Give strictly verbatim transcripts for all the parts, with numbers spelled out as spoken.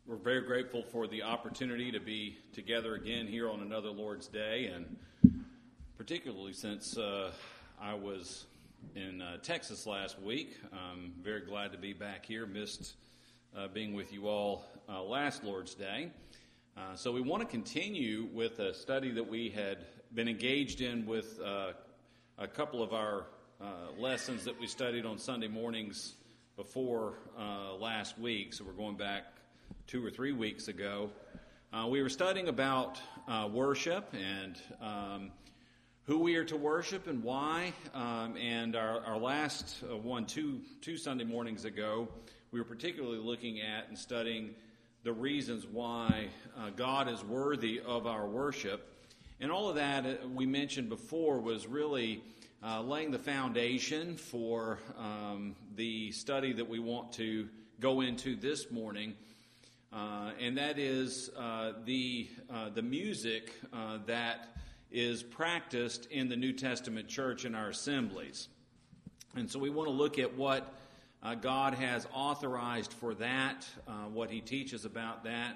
We're very grateful for the opportunity to be together again here on another Lord's Day, and particularly since uh, I was in uh, Texas last week. I'm very glad to be back here. Missed uh, being with you all uh, last Lord's Day. Uh, so we want to continue with a study that we had been engaged in with uh, a couple of our uh, lessons that we studied on Sunday mornings before uh, last week. So we're going back two or three weeks ago. Uh, we were studying about uh, worship and um, who we are to worship and why. Um, and our, our last uh, one, two, two Sunday mornings ago, we were particularly looking at and studying the reasons why uh, God is worthy of our worship. And all of that, uh, we mentioned before, was really uh, laying the foundation for um, the study that we want to go into this morning. Uh, and that is uh, the uh, the music uh, that is practiced in the New Testament church in our assemblies. And so we want to look at what uh, God has authorized for that, uh, what He teaches about that.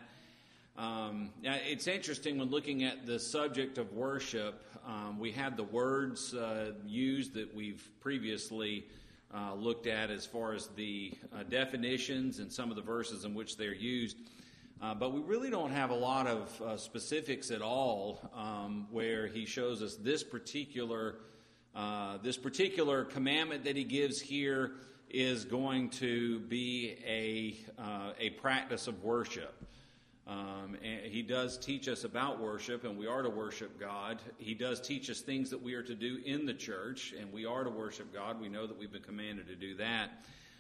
Um, it's interesting when looking at the subject of worship, um, we had the words uh, used that we've previously Uh, looked at as far as the uh, definitions and some of the verses in which they're used. Uh, but we really don't have a lot of uh, specifics at all um, where he shows us this particular uh, this particular commandment that he gives here is going to be a, uh, a practice of worship. Um, and he does teach us about worship, and we are to worship God. He does teach us things that we are to do in the church, and we are to worship God. We know that we've been commanded to do that.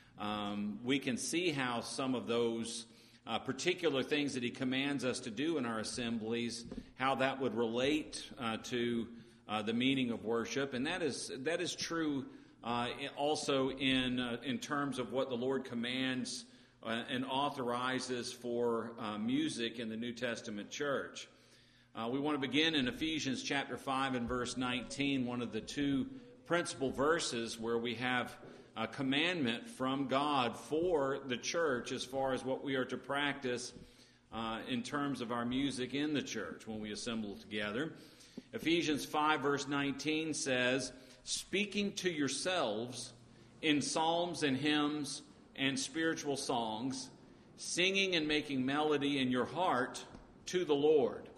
Um, we can see how some of those uh, particular things that he commands us to do in our assemblies, how that would relate uh, to uh, the meaning of worship, and that is that is true uh, also in uh, in terms of what the Lord commands Uh, and authorizes for uh, music in the New Testament church. Uh, we want to begin in Ephesians chapter five and verse nineteen, one of the two principal verses where we have a commandment from God for the church as far as what we are to practice uh, in terms of our music in the church when we assemble together. Ephesians five verse nineteen says, "Speaking to yourselves in psalms and hymns and spiritual songs, singing and making melody in your heart to the Lord."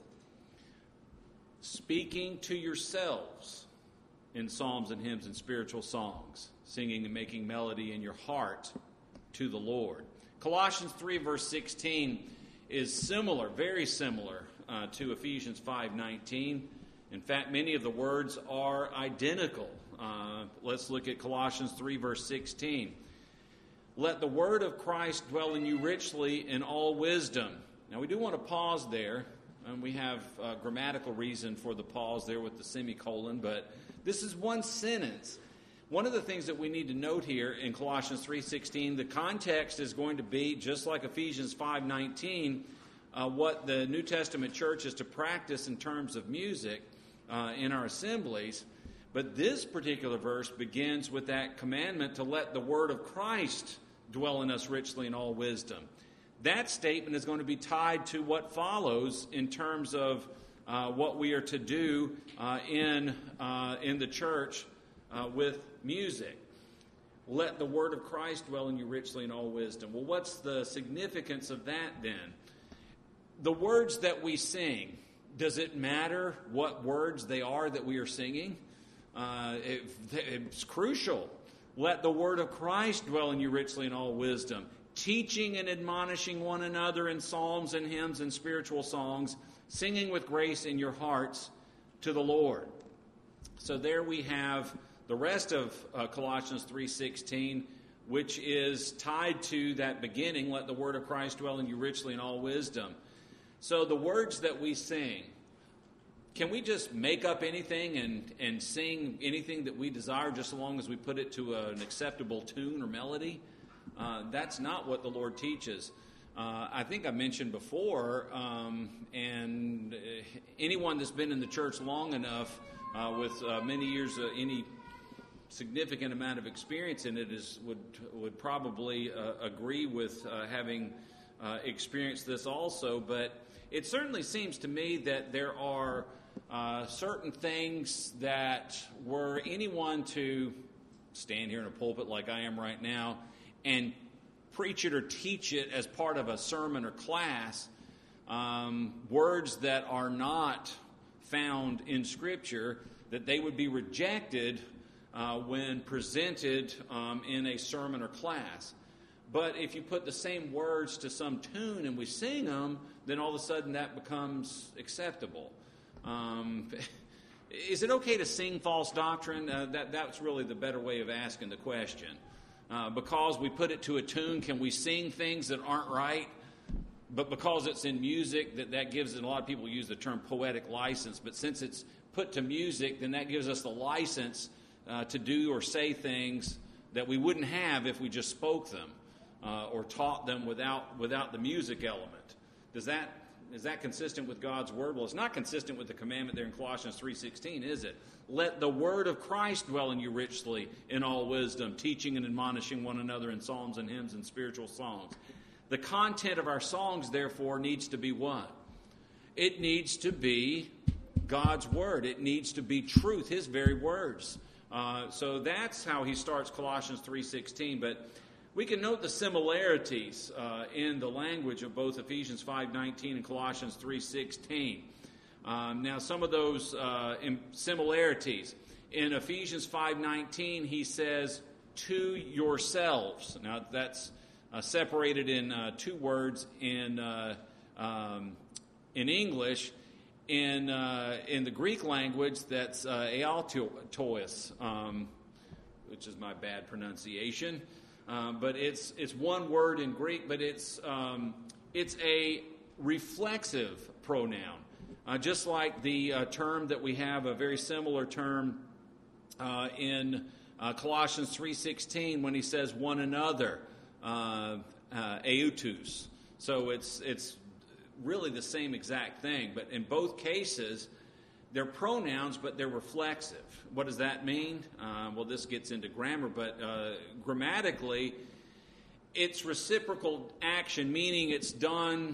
Speaking to yourselves in psalms and hymns and spiritual songs, singing and making melody in your heart to the Lord. Colossians three verse sixteen is similar, very similar uh, to Ephesians five nineteen. In fact, many of the words are identical. Uh, let's look at Colossians three verse sixteen. "Let the word of Christ dwell in you richly in all wisdom." Now, we do want to pause there, and we have a grammatical reason for the pause there with the semicolon, but this is one sentence. One of the things that we need to note here in Colossians three sixteen, the context is going to be, just like Ephesians five nineteen, uh, what the New Testament church is to practice in terms of music uh, in our assemblies. But this particular verse begins with that commandment to let the word of Christ dwell in us richly in all wisdom. That statement is going to be tied to what follows in terms of uh, what we are to do uh, in uh, in the church uh, with music. Let the word of Christ dwell in you richly in all wisdom. Well, what's the significance of that then? The words that we sing, does it matter what words they are that we are singing? Uh, it, it's crucial. Let the word of Christ dwell in you richly in all wisdom, teaching and admonishing one another in psalms and hymns and spiritual songs, singing with grace in your hearts to the Lord. So there we have the rest of uh, Colossians three sixteen, which is tied to that beginning, let the word of Christ dwell in you richly in all wisdom. So the words that we sing, can we just make up anything and, and sing anything that we desire just as long as we put it to a, an acceptable tune or melody? Uh, that's not what the Lord teaches. Uh, I think I mentioned before, um, and anyone that's been in the church long enough uh, with uh, many years, uh, any significant amount of experience in it is would would probably uh, agree with uh, having uh, experienced this also, but it certainly seems to me that there are uh, certain things that were anyone to stand here in a pulpit like I am right now and preach it or teach it as part of a sermon or class, um, words that are not found in Scripture, that they would be rejected uh, when presented um, in a sermon or class. But if you put the same words to some tune and we sing them, then all of a sudden that becomes acceptable. Um, is it okay to sing false doctrine? Uh, that, that's really the better way of asking the question. Uh, because we put it to a tune, can we sing things that aren't right? But because it's in music, that, that gives it, a lot of people use the term poetic license, but since it's put to music, then that gives us the license uh, to do or say things that we wouldn't have if we just spoke them uh, or taught them without without the music element. Does that is that consistent with God's word? Well, it's not consistent with the commandment there in Colossians three sixteen, is it? Let the word of Christ dwell in you richly in all wisdom, teaching and admonishing one another in psalms and hymns and spiritual songs. The content of our songs, therefore, needs to be what? It needs to be God's word. It needs to be truth, His very words. Uh, so that's how he starts Colossians three sixteen. But we can note the similarities uh, in the language of both Ephesians five nineteen and Colossians three sixteen. Um, now, some of those uh, similarities. In Ephesians five nineteen, he says, to yourselves. Now, that's uh, separated in uh, two words in uh, um, in English. In uh, in the Greek language, that's uh, ealtois, um, which is my bad pronunciation. Um, but it's it's one word in Greek, but it's um, it's a reflexive pronoun. Uh, just like the uh, term that we have, a very similar term uh, in uh, Colossians three sixteen when he says one another, uh, uh, eutus. So it's it's really the same exact thing, but in both cases, they're pronouns, but they're reflexive. What does that mean? Uh, well, this gets into grammar, but uh, grammatically, it's reciprocal action, meaning it's done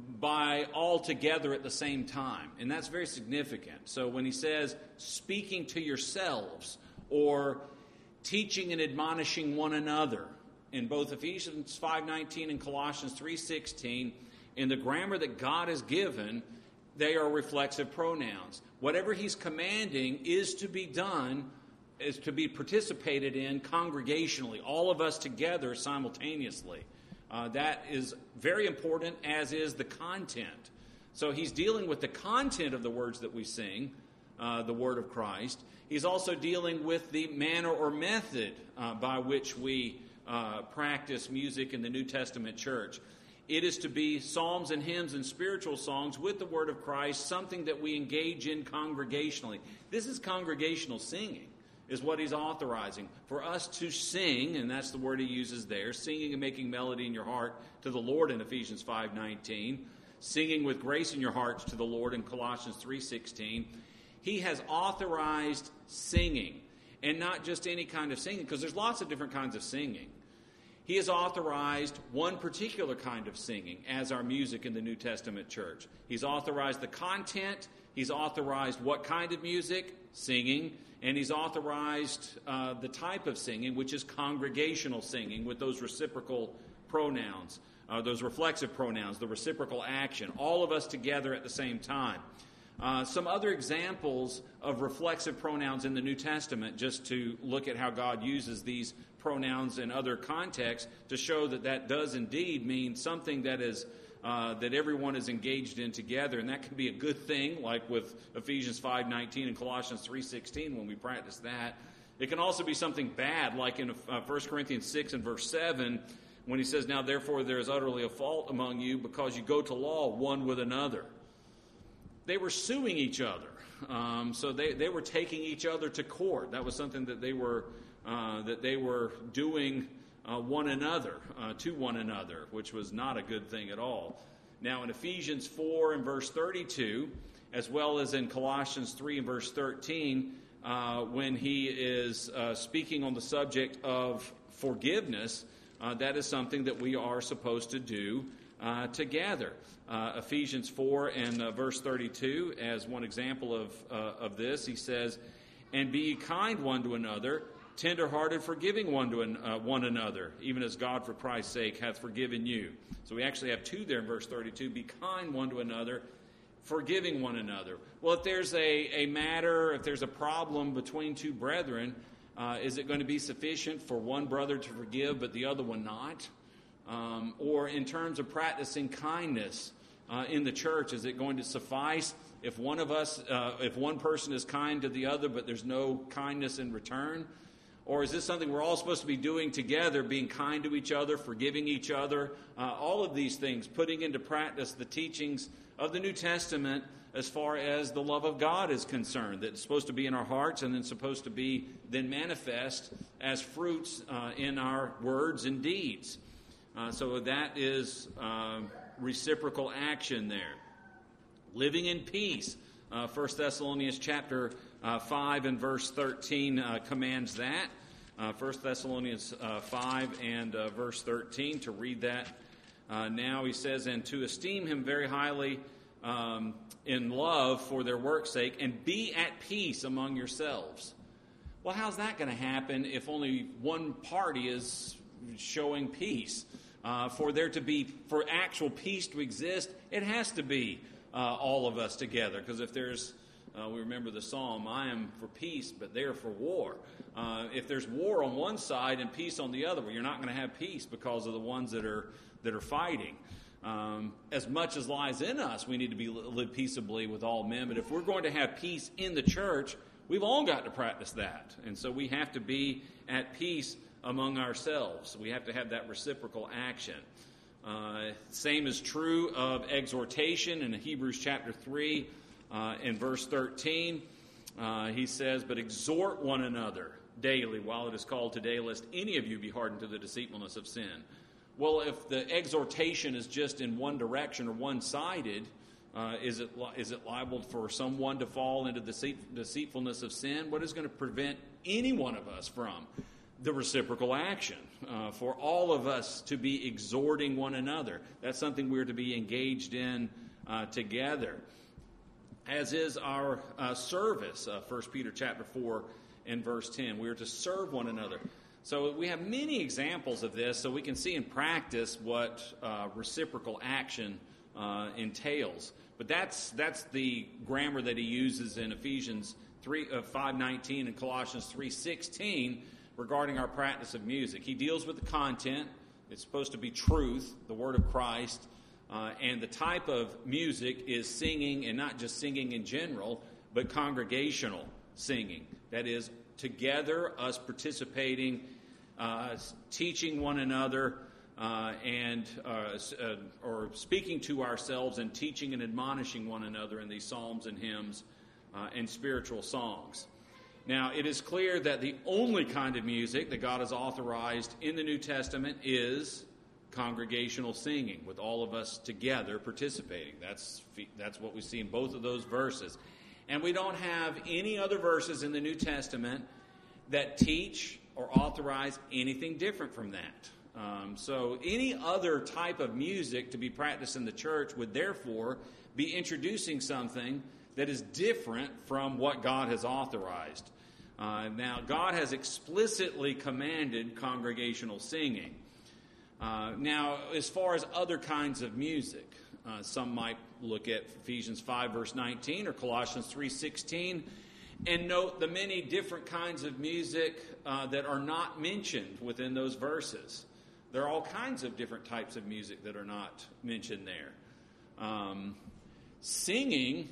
by all together at the same time, and that's very significant. So when he says, speaking to yourselves, or teaching and admonishing one another, in both Ephesians five nineteen and Colossians three sixteen, in the grammar that God has given, they are reflexive pronouns. Whatever he's commanding is to be done, is to be participated in congregationally, all of us together simultaneously. Uh, that is very important, as is the content. So he's dealing with the content of the words that we sing, uh, the word of Christ. He's also dealing with the manner or method uh, by which we uh, practice music in the New Testament church. It is to be psalms and hymns and spiritual songs with the word of Christ, something that we engage in congregationally. This is congregational singing, is what he's authorizing. For us to sing, and that's the word he uses there, singing and making melody in your heart to the Lord in Ephesians five nineteen, singing with grace in your hearts to the Lord in Colossians three sixteen. He has authorized singing, and not just any kind of singing, because there's lots of different kinds of singing. He has authorized one particular kind of singing as our music in the New Testament church. He's authorized the content. He's authorized what kind of music? Singing. And he's authorized uh, the type of singing, which is congregational singing with those reciprocal pronouns, uh, those reflexive pronouns, the reciprocal action, all of us together at the same time. Uh, some other examples of reflexive pronouns in the New Testament, just to look at how God uses these pronouns in other contexts to show that that does indeed mean something that is uh, that everyone is engaged in together, and that can be a good thing, like with Ephesians five nineteen and Colossians three sixteen when we practice that. It can also be something bad, like in uh, First Corinthians six and verse seven, when he says, "Now therefore there is utterly a fault among you, because you go to law one with another." They were suing each other. Um, so they, they were taking each other to court. That was something that they were uh, that they were doing uh, one another, uh, to one another, which was not a good thing at all. Now in Ephesians four and verse thirty-two, as well as in Colossians three and verse thirteen, uh, when he is uh, speaking on the subject of forgiveness, uh, that is something that we are supposed to do uh, together. Uh, Ephesians four and uh, verse thirty-two, as one example of uh, of this, he says, "And be ye kind one to another, tender-hearted, forgiving one to an, uh, one another, even as God for Christ's sake hath forgiven you." So we actually have two there in verse thirty-two. Be kind one to another, forgiving one another. Well, if there's a, a matter, if there's a problem between two brethren, uh, is it going to be sufficient for one brother to forgive but the other one not? Um, or in terms of practicing kindness uh, in the church, is it going to suffice if one of us, uh, if one person is kind to the other but there's no kindness in return? Or is this something we're all supposed to be doing together, being kind to each other, forgiving each other, uh, all of these things, putting into practice the teachings of the New Testament as far as the love of God is concerned, that's supposed to be in our hearts and then supposed to be then manifest as fruits uh, in our words and deeds. Uh, so that is uh, reciprocal action there. Living in peace. Uh, First Thessalonians chapter uh, five and verse thirteen uh, commands that. Uh, First Thessalonians uh, five and uh, verse thirteen, to read that uh, now, he says, "And to esteem him very highly um, in love for their work's sake, and be at peace among yourselves." Well, how's that going to happen if only one party is showing peace? Uh, for there to be, for actual peace to exist, it has to be uh, all of us together. Because if there's, uh, we remember the psalm, "I am for peace, but they're for war." Uh, if there's war on one side and peace on the other, well, you're not going to have peace because of the ones that are that are fighting. Um, as much as lies in us, we need to be live peaceably with all men. But if we're going to have peace in the church, we've all got to practice that, and so we have to be at peace among ourselves. We have to have that reciprocal action. Uh, same is true of exhortation in Hebrews chapter three uh, and verse thirteen. Uh, he says, "But exhort one another daily while it is called today, lest any of you be hardened to the deceitfulness of sin." Well, if the exhortation is just in one direction or one-sided, uh, is it is it liable for someone to fall into the deceit, deceitfulness of sin? What is going to prevent any one of us from the reciprocal action, uh, for all of us to be exhorting one another? That's something we're to be engaged in uh, together, as is our uh, service. uh, First Peter chapter four and verse ten. We are to serve one another. So we have many examples of this, so we can see in practice what uh, reciprocal action uh, entails. But that's that's the grammar that he uses in Ephesians three, uh, five nineteen and Colossians three sixteen regarding our practice of music. He deals with the content. It's supposed to be truth, the word of Christ, uh, and the type of music is singing, and not just singing in general, but congregational singing. That is, together, us participating, uh, teaching one another, uh, and uh, uh, or speaking to ourselves and teaching and admonishing one another in these psalms and hymns uh, and spiritual songs. Now, it is clear that the only kind of music that God has authorized in the New Testament is congregational singing, with all of us together participating. That's that's what we see in both of those verses. And we don't have any other verses in the New Testament that teach or authorize anything different from that. Um, so any other type of music to be practiced in the church would therefore be introducing something that is different from what God has authorized. Uh, now, God has explicitly commanded congregational singing. Uh, now, as far as other kinds of music, uh, some might look at Ephesians five, verse nineteen, or Colossians three sixteen, and note the many different kinds of music uh, that are not mentioned within those verses. There are all kinds of different types of music that are not mentioned there. Um, singing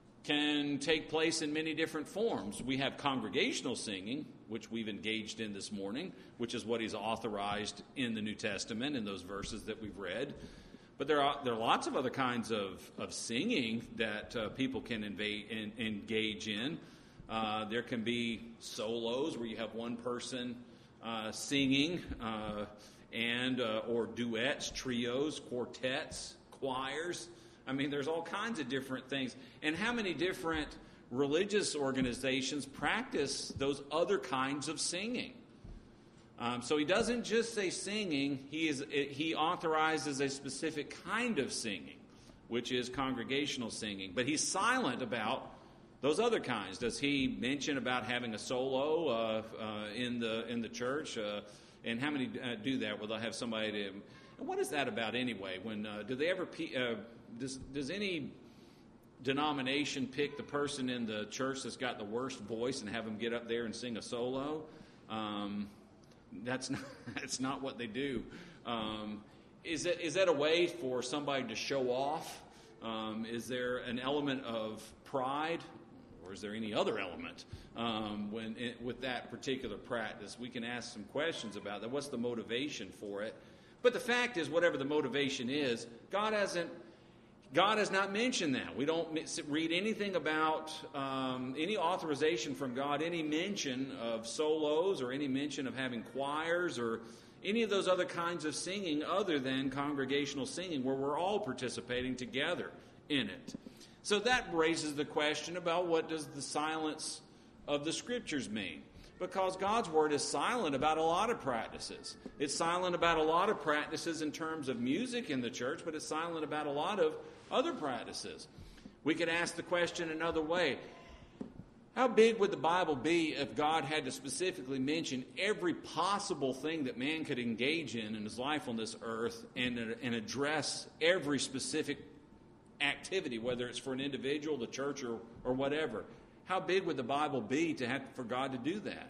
can take place in many different forms. We have congregational singing, which we've engaged in this morning, which is what he's authorized in the New Testament in those verses that we've read. But there are there are lots of other kinds of, of singing that uh, people can invade, in, engage in. Uh, there can be solos where you have one person uh, singing, uh, and uh, or duets, trios, quartets, choirs. I mean, there's all kinds of different things. And how many different religious organizations practice those other kinds of singing? Um, so he doesn't just say singing, he, is, he authorizes a specific kind of singing, which is congregational singing. But he's silent about those other kinds. Does he mention about having a solo uh, uh, in the in the church? Uh, and how many uh, do that? Where they'll have somebody to... And what is that about anyway? When uh, do they ever... Uh, does does any denomination pick the person in the church that's got the worst voice and have them get up there and sing a solo? Um, that's not that's not what they do. Um, is that is that a way for somebody to show off? Um, is there an element of pride? Or is there any other element um, when it, with that particular practice? We can ask some questions about that. What's the motivation for it? But the fact is, whatever the motivation is, God hasn't. God has not mentioned that. We don't read anything about um, any authorization from God, any mention of solos, or any mention of having choirs, or any of those other kinds of singing other than congregational singing, where we're all participating together in it. So that raises the question about what does the silence of the Scriptures mean? Because God's Word is silent about a lot of practices. It's silent about a lot of practices in terms of music in the church, but it's silent about a lot of other practices. We could ask the question another way. How big would the Bible be if God had to specifically mention every possible thing that man could engage in in his life on this earth and, and address every specific activity, whether it's for an individual, the church, or, or whatever? How big would the Bible be to have for God to do that?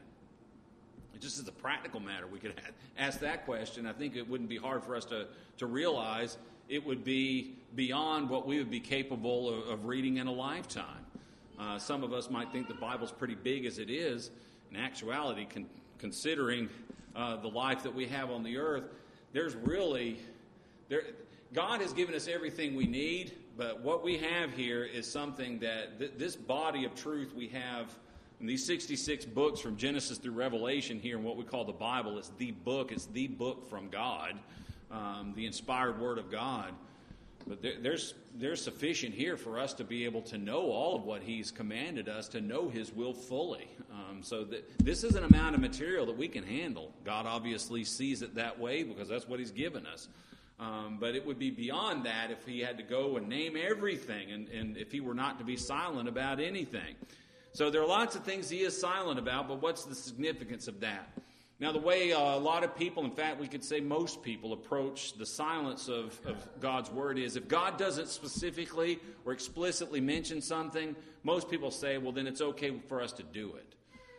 Just as a practical matter, we could ask that question. I think it wouldn't be hard for us to, to realize it would be beyond what we would be capable of, of reading in a lifetime. Uh, some of us might think the Bible's pretty big as it is. In actuality, con- considering uh, the life that we have on the earth, there's really... there. God has given us everything we need, but what we have here is something that th- this body of truth we have in these sixty-six books from Genesis through Revelation here in what we call the Bible. It's the book. It's the book from God, um, the inspired Word of God. But there, there's there's sufficient here for us to be able to know all of what He's commanded us, to know His will fully. Um, so that this is an amount of material that we can handle. God obviously sees it that way because that's what He's given us. Um, but it would be beyond that if He had to go and name everything, and, and if He were not to be silent about anything. So there are lots of things He is silent about, but what's the significance of that? Now, the way uh, a lot of people, in fact, we could say most people, approach the silence of, of God's Word is, if God doesn't specifically or explicitly mention something, most people say, well, then it's okay for us to do it.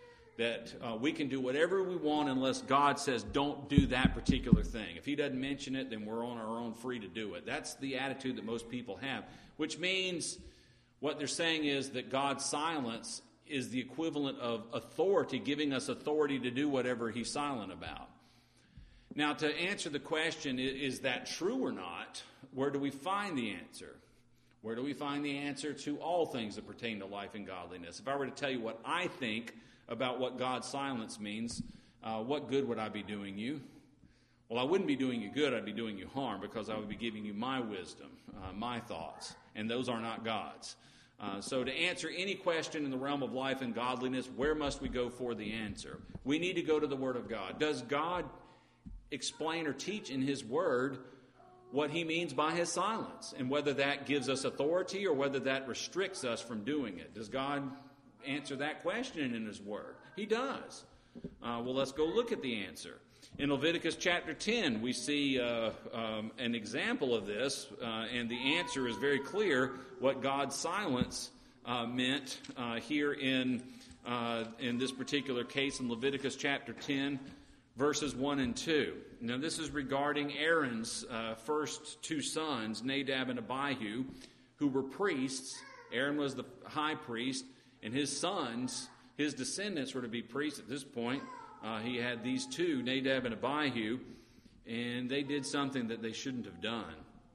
That uh, we can do whatever we want unless God says don't do that particular thing. If He doesn't mention it, then we're on our own free to do it. That's the attitude that most people have, which means what they're saying is that God's silence is the equivalent of authority, giving us authority to do whatever He's silent about. Now, to answer the question, is that true or not, where do we find the answer? Where do we find the answer to all things that pertain to life and godliness? If I were to tell you what I think about what God's silence means, uh, what good would I be doing you? Well, I wouldn't be doing you good, I'd be doing you harm, because I would be giving you my wisdom, uh, my thoughts, and those are not God's. Uh, so to answer any question in the realm of life and godliness, where must we go for the answer? We need to go to the Word of God. Does God explain or teach in His Word what He means by His silence, and whether that gives us authority or whether that restricts us from doing it? Does God answer that question in His Word? He does. Uh, well, let's go look at the answer. In Leviticus chapter ten, we see uh, um, an example of this, uh, and the answer is very clear what God's silence uh, meant uh, here in, uh, in this particular case in Leviticus chapter ten, verses one and two. Now, this is regarding Aaron's uh, first two sons, Nadab and Abihu, who were priests. Aaron was the high priest, and his sons, his descendants, were to be priests at this point. Uh, he had these two, Nadab and Abihu, and they did something that they shouldn't have done.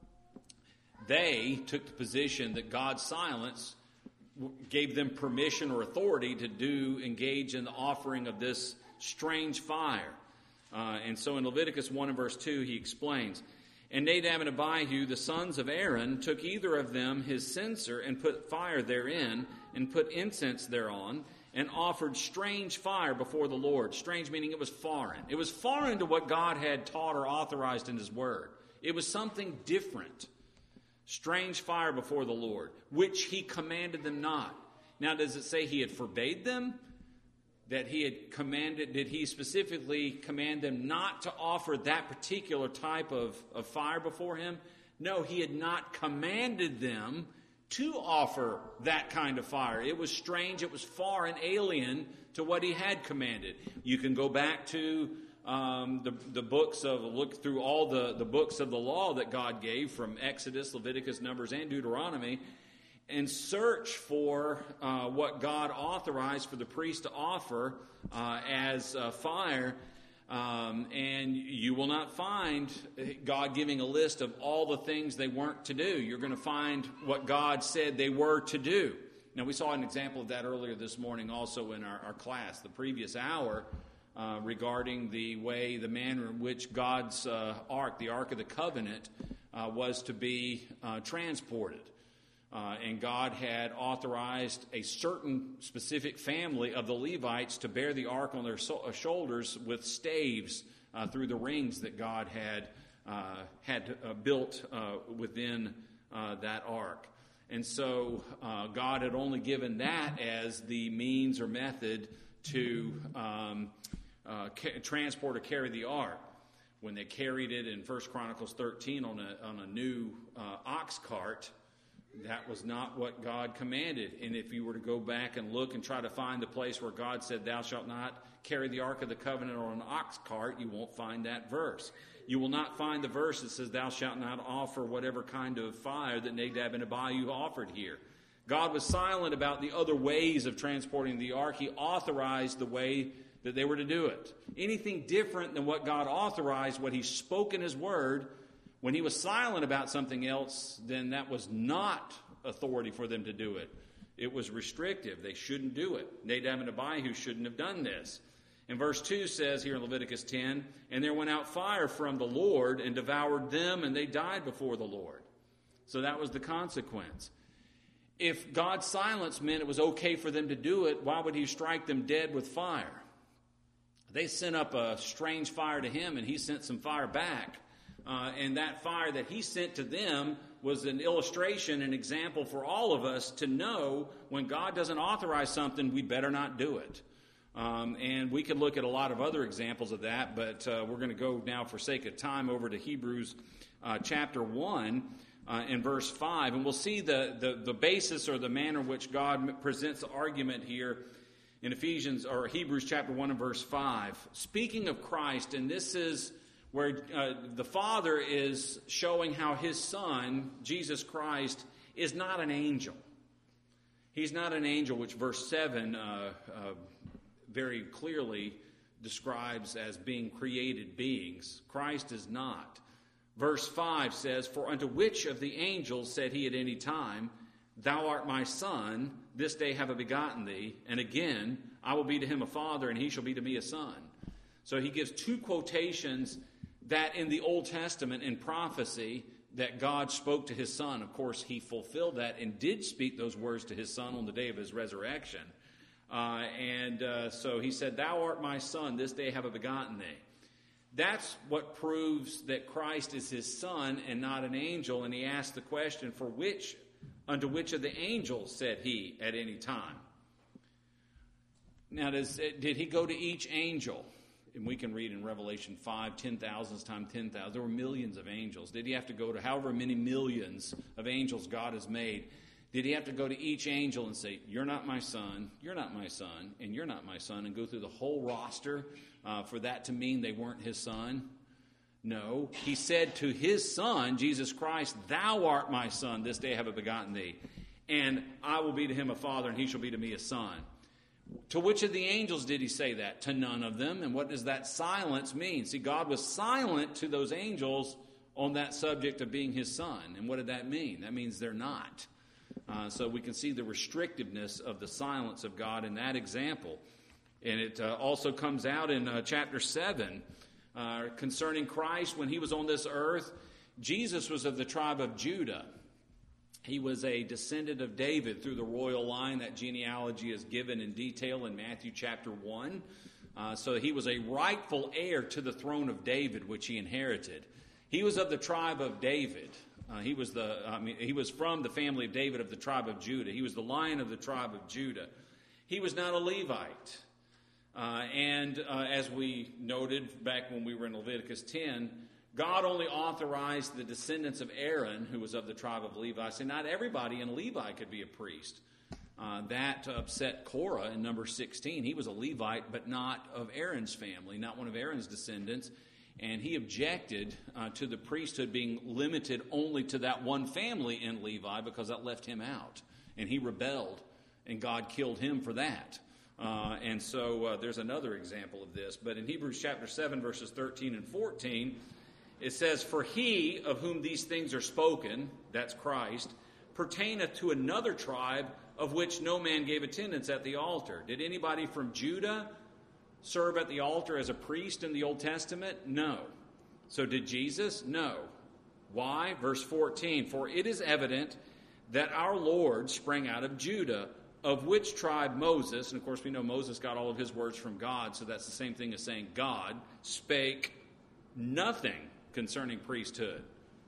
They took the position that God's silence gave them permission or authority to do, engage in the offering of this strange fire. Uh, and so in Leviticus one and verse two, he explains, "And Nadab and Abihu, the sons of Aaron, took either of them his censer and put fire therein, and put incense thereon, and offered strange fire before the Lord. Strange meaning it was foreign. It was foreign to what God had taught or authorized in his word. It was something different. Strange fire before the Lord, which he commanded them not. Now, does it say he had forbade them? That he had commanded, did he specifically command them not to offer that particular type of, of fire before him? No, he had not commanded them to offer that kind of fire. It was strange, it was foreign, alien to what he had commanded. You can go back to um, the, the books of, look through all the, the books of the law that God gave from Exodus, Leviticus, Numbers, and Deuteronomy, and search for uh, what God authorized for the priest to offer uh, as uh, fire. Um, and you will not find God giving a list of all the things they weren't to do. You're going to find what God said they were to do. Now, we saw an example of that earlier this morning also in our, our class, the previous hour, uh, regarding the way, the manner in which God's uh, ark, the Ark of the Covenant, uh, was to be uh, transported. Uh, and God had authorized a certain specific family of the Levites to bear the ark on their so- uh, shoulders with staves uh, through the rings that God had uh, had uh, built uh, within uh, that ark. And so uh, God had only given that as the means or method to um, uh, ca- transport or carry the ark. When they carried it in First Chronicles thirteen on a on a new uh, ox cart, that was not what God commanded. And if you were to go back and look and try to find the place where God said, thou shalt not carry the Ark of the Covenant on an ox cart, you won't find that verse. You will not find the verse that says, thou shalt not offer whatever kind of fire that Nadab and Abihu offered here. God was silent about the other ways of transporting the ark. He authorized the way that they were to do it. Anything different than what God authorized, what he spoke in his word, when he was silent about something else, then that was not authority for them to do it. It was restrictive. They shouldn't do it. Nadab and Abihu shouldn't have done this. And verse two says here in Leviticus ten, and there went out fire from the Lord and devoured them, and they died before the Lord. So that was the consequence. If God's silence meant it was okay for them to do it, why would he strike them dead with fire? They sent up a strange fire to him, and he sent some fire back. Uh, and that fire that he sent to them was an illustration, an example for all of us to know when God doesn't authorize something, we better not do it. Um, and we could look at a lot of other examples of that, but uh, we're going to go now, for sake of time, over to Hebrews uh, chapter one uh, and verse five. And we'll see the, the, the basis or the manner in which God presents the argument here in Ephesians or Hebrews chapter one and verse five. Speaking of Christ, and this is where uh, the Father is showing how his Son, Jesus Christ, is not an angel. He's not an angel, which verse seven uh, uh, very clearly describes as being created beings. Christ is not. Verse five says, for unto which of the angels said he at any time, thou art my Son, this day have I begotten thee, and again, I will be to him a father, and he shall be to me a son. So he gives two quotations that in the Old Testament, in prophecy, that God spoke to his Son. Of course, he fulfilled that and did speak those words to his Son on the day of his resurrection. Uh, and uh, so he said, thou art my Son, this day have I begotten thee. That's what proves that Christ is his Son and not an angel. And he asked the question, for which, unto which of the angels said he at any time? Now, does, did he go to each angel? And we can read in Revelation five, ten thousands times ten thousand. There were millions of angels. Did he have to go to however many millions of angels God has made? Did he have to go to each angel and say, you're not my son, you're not my son, and you're not my son, and go through the whole roster uh, for that to mean they weren't his son? No. He said to his Son, Jesus Christ, thou art my Son, this day have I begotten thee, and I will be to him a father, and he shall be to me a son. To which of the angels did he say that? To none of them. And what does that silence mean? See, God was silent to those angels on that subject of being his Son. And what did that mean? That means they're not. Uh, so we can see the restrictiveness of the silence of God in that example. And it uh, also comes out in uh, chapter seven uh, concerning Christ when he was on this earth. Jesus was of the tribe of Judah. He was a descendant of David through the royal line. That genealogy is given in detail in Matthew chapter one. Uh, so he was a rightful heir to the throne of David, which he inherited. He was of the tribe of David. Uh, he was the I mean, he was from the family of David of the tribe of Judah. He was the Lion of the tribe of Judah. He was not a Levite. Uh, and uh, as we noted back when we were in Leviticus ten, God only authorized the descendants of Aaron, who was of the tribe of Levi. So not everybody in Levi could be a priest. Uh, that upset Korah in number sixteen. He was a Levite, but not of Aaron's family, not one of Aaron's descendants. And he objected uh, to the priesthood being limited only to that one family in Levi because that left him out. And he rebelled, and God killed him for that. Uh, and so uh, there's another example of this. But in Hebrews chapter seven, verses thirteen and fourteen, it says, "For he of whom these things are spoken," that's Christ, "pertaineth to another tribe of which no man gave attendance at the altar." Did anybody from Judah serve at the altar as a priest in the Old Testament? No. So did Jesus? No. Why? Verse fourteen, "For it is evident that our Lord sprang out of Judah, of which tribe Moses," and of course we know Moses got all of his words from God, so that's the same thing as saying God, "spake nothing concerning priesthood."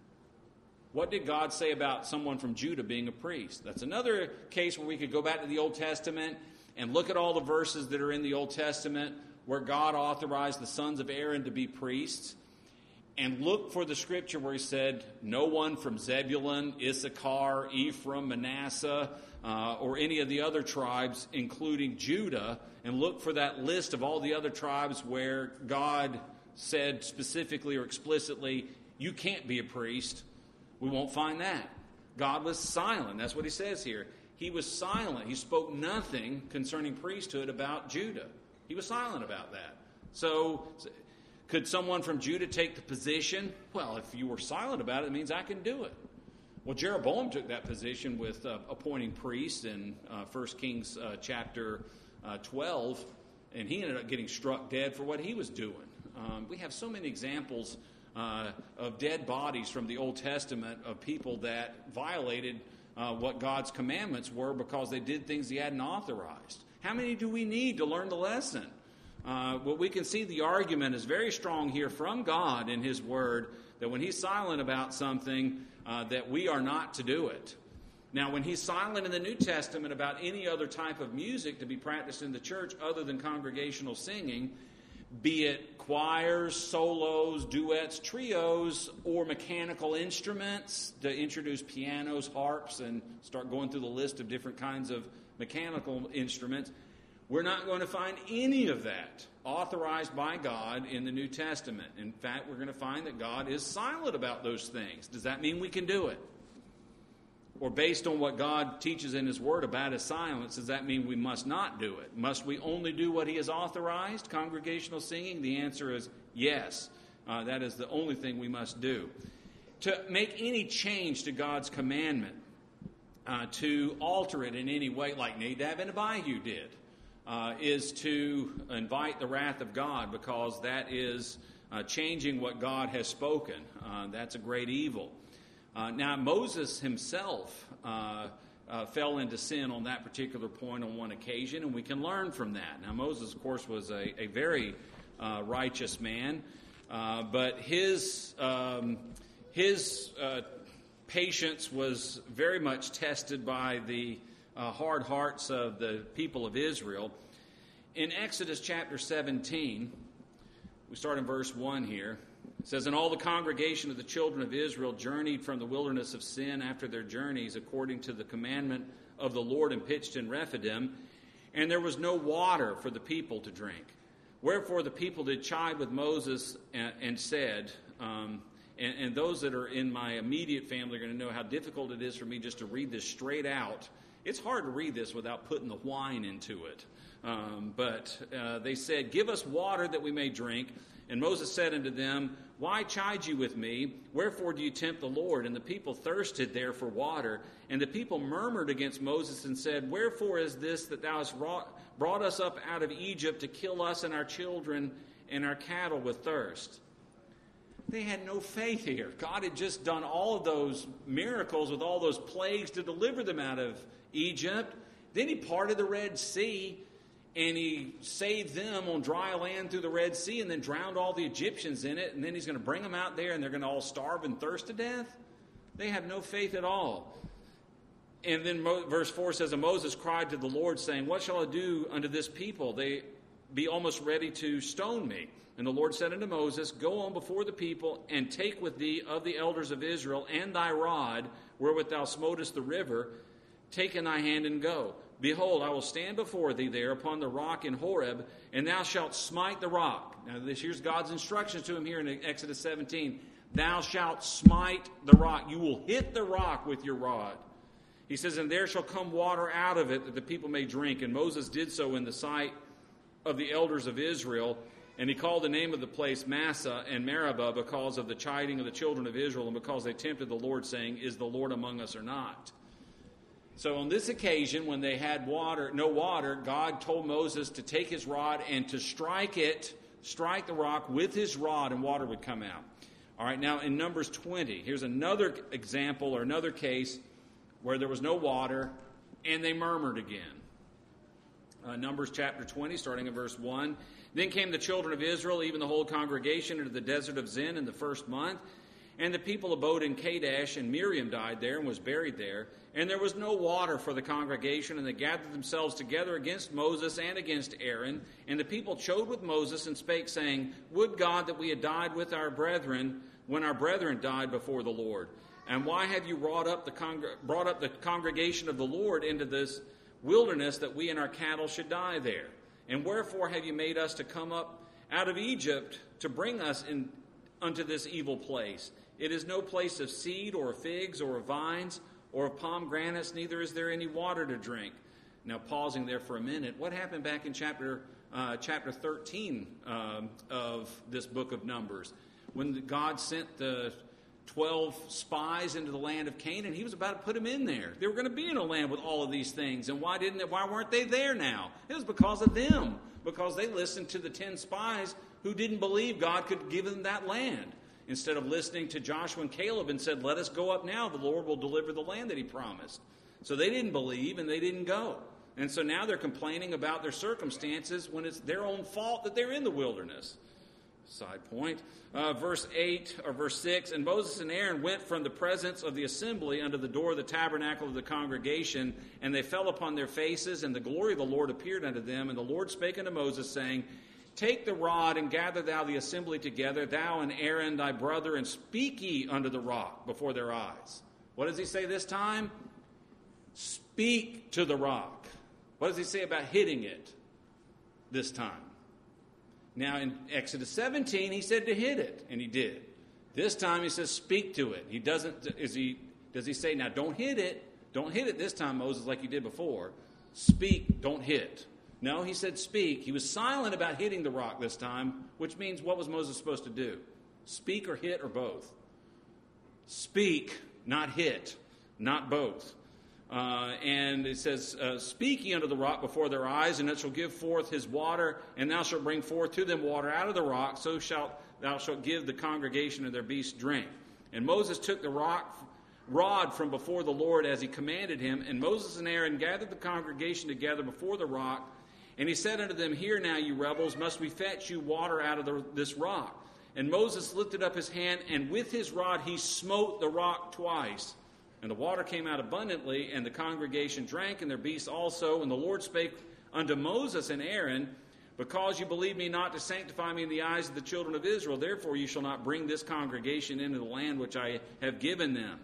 What did God say about someone from Judah being a priest? That's another case where we could go back to the Old Testament and look at all the verses that are in the Old Testament where God authorized the sons of Aaron to be priests, and look for the scripture where he said, no one from Zebulun, Issachar, Ephraim, Manasseh, uh, or any of the other tribes, including Judah, and look for that list of all the other tribes where God said specifically or explicitly, you can't be a priest. We won't find that. God was silent. That's what he says here. He was silent. He spoke nothing concerning priesthood about Judah. He was silent about that. So, could someone from Judah take the position? Well, if you were silent about it, it means I can do it. Well, Jeroboam took that position with uh, appointing priests in uh, First Kings uh, chapter uh, twelve, and he ended up getting struck dead for what he was doing. Um, we have so many examples uh, of dead bodies from the Old Testament of people that violated uh, what God's commandments were because they did things he hadn't authorized. How many do we need to learn the lesson? Uh, well, we can see the argument is very strong here from God in his word that when he's silent about something, uh, that we are not to do it. Now, when he's silent in the New Testament about any other type of music to be practiced in the church other than congregational singing, be it choirs, solos, duets, trios, or mechanical instruments, to introduce pianos, harps, and start going through the list of different kinds of mechanical instruments, we're not going to find any of that authorized by God in the New Testament. In fact, we're going to find that God is silent about those things. Does that mean we can do it? Or based on what God teaches in his word about his silence, does that mean we must not do it? Must we only do what he has authorized, congregational singing? The answer is yes. Uh, that is the only thing we must do. To make any change to God's commandment, uh, to alter it in any way, like Nadab and Abihu did, uh, is to invite the wrath of God, because that is uh, changing what God has spoken. Uh, that's a great evil. Uh, now, Moses himself uh, uh, fell into sin on that particular point on one occasion, and we can learn from that. Now, Moses, of course, was a, a very uh, righteous man, uh, but his um, his uh, patience was very much tested by the uh, hard hearts of the people of Israel. In Exodus chapter seventeen, we start in verse one here. It says, "And all the congregation of the children of Israel journeyed from the wilderness of Sin after their journeys according to the commandment of the Lord, and pitched in Rephidim. And there was no water for the people to drink. Wherefore the people did chide with Moses and, and said," um, and, and those that are in my immediate family are going to know how difficult it is for me just to read this straight out. It's hard to read this without putting the whine into it. Um, but uh, they said, "Give us water that we may drink." And Moses said unto them, "Why chide you with me? Wherefore do you tempt the Lord?" And the people thirsted there for water. And the people murmured against Moses and said, "Wherefore is this that thou hast wrought, brought us up out of Egypt to kill us and our children and our cattle with thirst?" They had no faith here. God had just done all of those miracles with all those plagues to deliver them out of Egypt. Then he parted the Red Sea, and he saved them on dry land through the Red Sea, and then drowned all the Egyptians in it, and then he's going to bring them out there, and they're going to all starve and thirst to death? They have no faith at all. And then Mo- verse four says, and Moses cried to the Lord, saying, what shall I do unto this people? They be almost ready to stone me. And the Lord said unto Moses, go on before the people, and take with thee of the elders of Israel, and thy rod, wherewith thou smotest the river, take in thy hand and go. Behold, I will stand before thee there upon the rock in Horeb, and thou shalt smite the rock. Now, this, here's God's instructions to him here in Exodus seventeen. Thou shalt smite the rock. You will hit the rock with your rod. He says, and there shall come water out of it that the people may drink. And Moses did so in the sight of the elders of Israel. And he called the name of the place Massah and Meribah because of the chiding of the children of Israel and because they tempted the Lord, saying, is the Lord among us or not? So on this occasion, when they had water, no water, God told Moses to take his rod and to strike it, strike the rock with his rod, and water would come out. All right, now in Numbers twenty, here's another example or another case where there was no water and they murmured again. Uh, Numbers chapter twenty, starting in verse one. Then came the children of Israel, even the whole congregation, into the desert of Zin in the first month. And the people abode in Kadesh, and Miriam died there and was buried there. And there was no water for the congregation, and they gathered themselves together against Moses and against Aaron. And the people chode with Moses and spake, saying, would God that we had died with our brethren when our brethren died before the Lord. And why have you brought up the congr- brought up the congregation of the Lord into this wilderness, that we and our cattle should die there? And wherefore have you made us to come up out of Egypt to bring us in unto this evil place? It is no place of seed or of figs or of vines or of pomegranates, neither is there any water to drink. Now, pausing there for a minute, what happened back in chapter uh, chapter thirteen um, of this book of Numbers? When God sent the twelve spies into the land of Canaan, he was about to put them in there. They were going to be in a land with all of these things. And why didn't they, why weren't they there now? It was because of them, because they listened to the ten spies who didn't believe God could give them that land. Instead of listening to Joshua and Caleb and said, let us go up now, the Lord will deliver the land that he promised. So they didn't believe and they didn't go. And so now they're complaining about their circumstances when it's their own fault that they're in the wilderness. Side point. Uh, verse eight or verse six, and Moses and Aaron went from the presence of the assembly unto the door of the tabernacle of the congregation, and they fell upon their faces, and the glory of the Lord appeared unto them. And the Lord spake unto Moses, saying, take the rod and gather thou the assembly together, thou and Aaron thy brother, and speak ye unto the rock before their eyes. What does he say this time? Speak to the rock. What does he say about hitting it this time? Now in Exodus seventeen, he said to hit it, and he did. This time he says speak to it. He doesn't, is he, does he say, now don't hit it. Don't hit it this time, Moses, like you did before. Speak, don't hit. No, he said speak. He was silent about hitting the rock this time, which means what was Moses supposed to do? Speak or hit or both? Speak, not hit, not both. Uh, and it says, uh, speak ye unto the rock before their eyes, and it shall give forth his water, and thou shalt bring forth to them water out of the rock, so shalt thou shalt give the congregation of their beasts drink. And Moses took the rock rod from before the Lord as he commanded him, and Moses and Aaron gathered the congregation together before the rock. And he said unto them, hear now, you rebels, must we fetch you water out of the, this rock? And Moses lifted up his hand, and with his rod he smote the rock twice. And the water came out abundantly, and the congregation drank, and their beasts also. And the Lord spake unto Moses and Aaron, because you believe me not to sanctify me in the eyes of the children of Israel, therefore you shall not bring this congregation into the land which I have given them.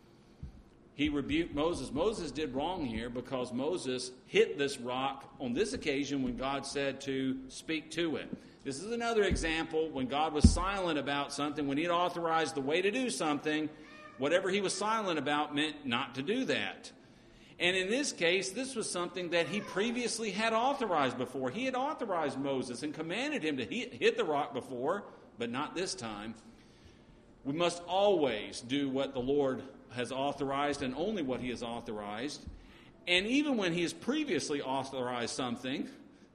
He rebuked Moses. Moses did wrong here because Moses hit this rock on this occasion when God said to speak to it. This is another example when God was silent about something, when he had authorized the way to do something, whatever he was silent about meant not to do that. And in this case, this was something that he previously had authorized before. He had authorized Moses and commanded him to hit the rock before, but not this time. We must always do what the Lord has authorized and only what he has authorized. And even when he has previously authorized something,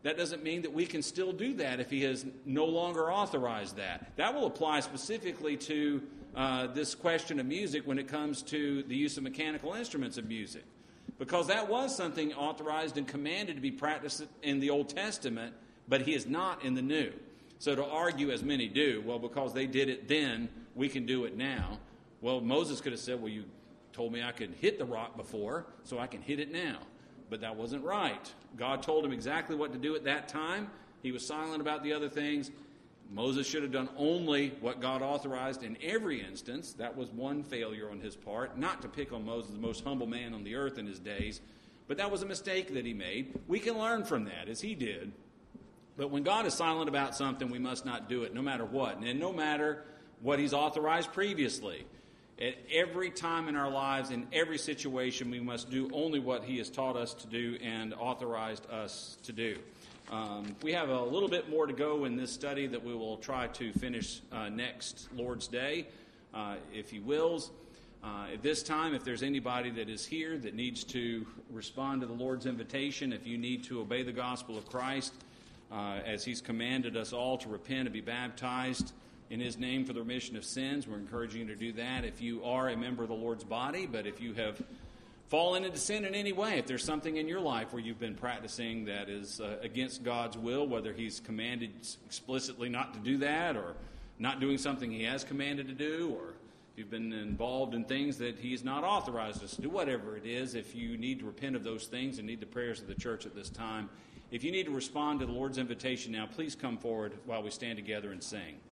that doesn't mean that we can still do that if he has no longer authorized that. That will apply specifically to uh, this question of music when it comes to the use of mechanical instruments of music, because that was something authorized and commanded to be practiced in the Old Testament, but he is not in the New. So to argue, as many do, well, because they did it then, we can do it now. Well, Moses could have said, well, you told me I could hit the rock before, so I can hit it now. But that wasn't right. God told him exactly what to do at that time. He was silent about the other things. Moses should have done only what God authorized in every instance. That was one failure on his part. Not to pick on Moses, the most humble man on the earth in his days, but that was a mistake that he made. We can learn from that, as he did. But when God is silent about something, we must not do it, no matter what. And no matter what he's authorized previously. At every time in our lives, in every situation, we must do only what he has taught us to do and authorized us to do. Um, we have a little bit more to go in this study that we will try to finish uh, next Lord's Day, uh, if he wills. Uh, at this time, if there's anybody that is here that needs to respond to the Lord's invitation, if you need to obey the gospel of Christ, uh, as he's commanded us all to repent and be baptized in his name for the remission of sins, we're encouraging you to do that. If you are a member of the Lord's body, but if you have fallen into sin in any way, if there's something in your life where you've been practicing that is uh, against God's will, whether he's commanded explicitly not to do that, or not doing something he has commanded to do, or if you've been involved in things that he's not authorized us to do, whatever it is, if you need to repent of those things and need the prayers of the church at this time, if you need to respond to the Lord's invitation now, please come forward while we stand together and sing.